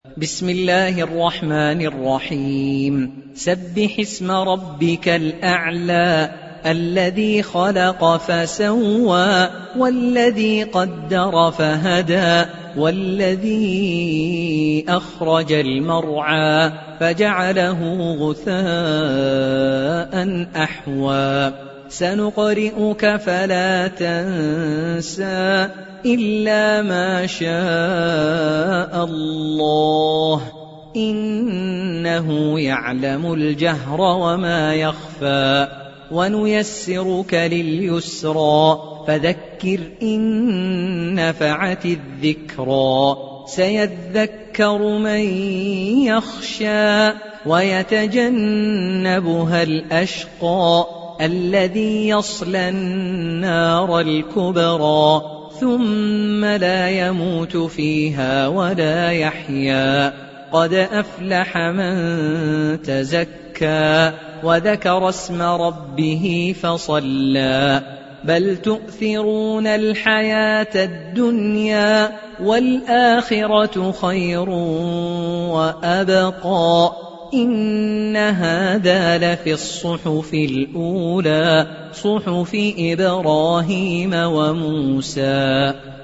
بسم الله الرحمن الرحيم. سبح اسم ربك الأعلى الذي خلق فسوى والذي قدر فهدى والذي أخرج المرعى فجعله غثاء أحوى سنقرئك فلا تنسى إلا ما شاء الله إنه يعلم الجهر وما يخفى ونيسرك لليسرى فذكر إن نفعت الذكرى سيذكر من يخشى ويتجنبها الأشقى الذي يصلى النار الكبرى ثم لا يموت فيها ولا يحيا قد أفلح من تزكى وذكر اسم ربه فصلى بل تؤثرون الحياة الدنيا والآخرة خير وأبقى إن هذا لفي الصحف الأولى صحف إبراهيم وموسى.